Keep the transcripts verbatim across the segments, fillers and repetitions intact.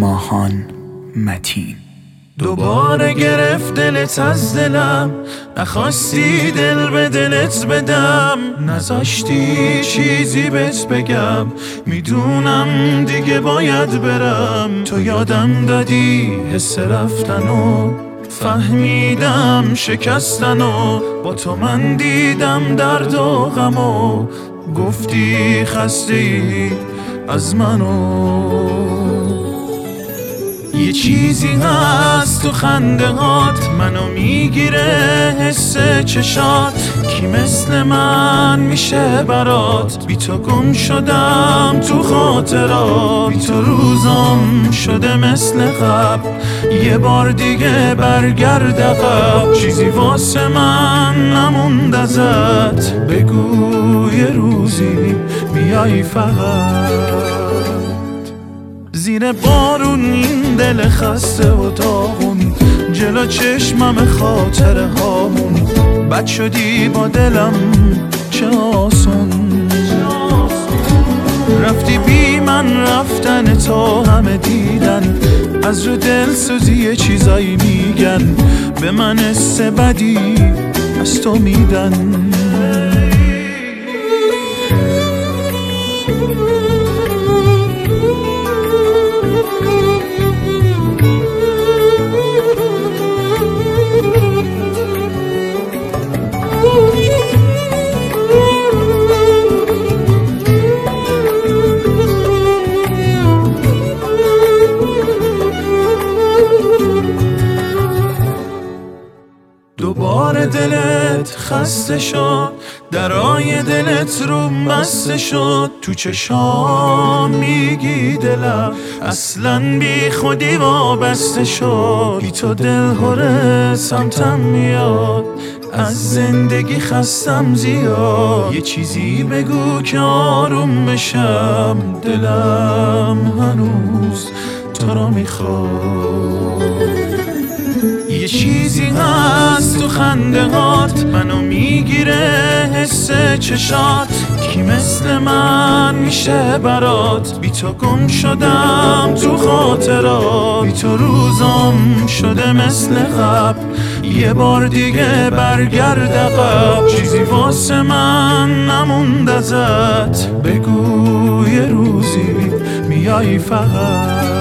ماهان متین. دوباره گرفت دلت از دلم، نخواستی دل به دلت بدم، نذاشتی چیزی بهت بگم، میدونم دیگه باید برم. تو یادم دادی حس رفتنو، فهمیدم شکستنو، با تو من دیدم درد و غمو، گفتی خسته ای از منو. یه چیزی هست تو خنده هات، منو میگیره حس چشات، کی مثل من میشه برات؟ بی تو گم شدم تو خاطرات، بی تو روزام شده مثل قبل، یه بار دیگه برگرد عقب. چیزی واسه من نموند ازت، بگو یه روزی بیای فقط. زیر بارون این دل خسته و داغون، جلو چشمم خاطره هامون، بد شدی با دلم چه آسون. رفتی بی من رفتن تا همه دیدن، از رو دل سوزی چیزایی میگن، به من حس بدی از تو میدن. دوباره دلت خسته شد، درای دلت روم بسته شد، تو چشام میگی دلم اصلا بی خودی وابسته شد. بی تو دل هره سمتم میاد، از زندگی خستم زیاد. یه چیزی بگو که آروم بشم، دلم هنوز تو رو میخواد. یه چیزی هست تو خنده هات، منو میگیره حس چشات، کی مثل من میشه برات؟ بی تو گم شدم تو خاطرات، بی تو روزام شده مثل قبل، یه بار دیگه برگرد عقب. چیزی واسه من نموند ازت، بگو یه روزی میای فقط.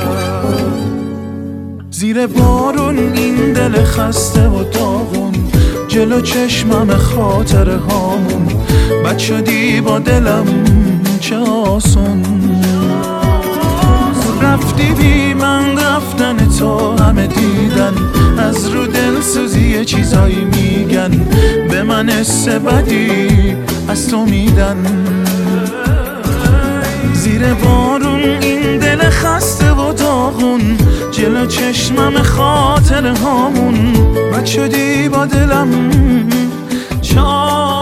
زیر بارون این دل خسته و داغون، جلو چشمم خاطره هامون، بد شدی با دلم چه آسون. رفتی بی من رفتن تا همه دیدن، از رو دل سوزی چیزایی میگن، به من حس بدی از تو میدن. زیر بارون این دل خسته و داغون، جلو چشمم خاطره هامون، بد شدی با دلم چه